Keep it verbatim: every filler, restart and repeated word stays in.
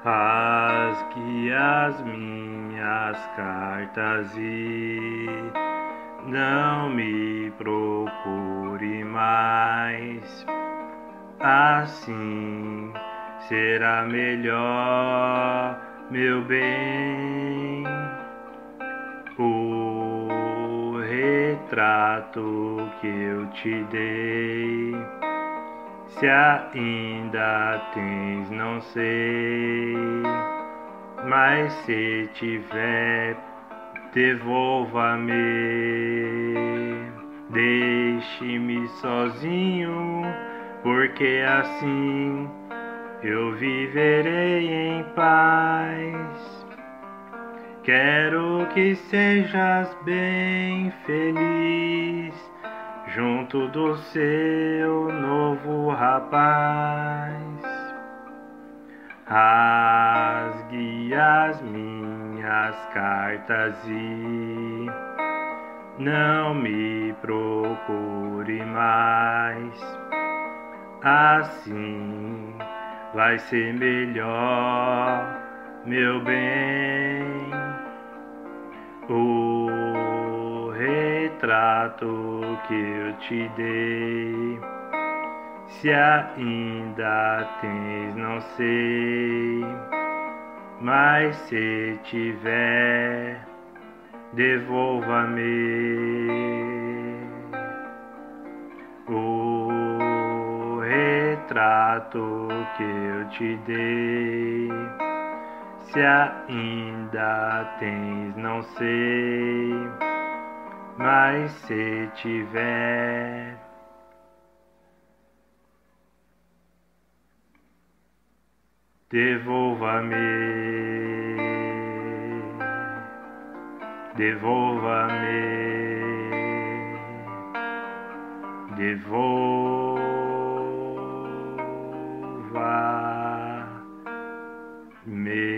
Rasgue as minhas cartas e não me procure mais. Assim será melhor, meu bem. O retrato que eu te dei, se ainda tens, não sei, mas se tiver, devolva-me. Deixe-me sozinho, porque assim eu viverei em paz. Quero que sejas bem feliz junto do seu novo rapaz. Rasgue as minhas cartas e não me procure mais. Assim vai ser melhor, meu bem. O retrato que eu te dei, se ainda tens, não sei, mas se tiver, devolva-me. O retrato que eu te dei, se ainda tens, não sei, mas se tiver, devolva-me, devolva-me, devolva-me.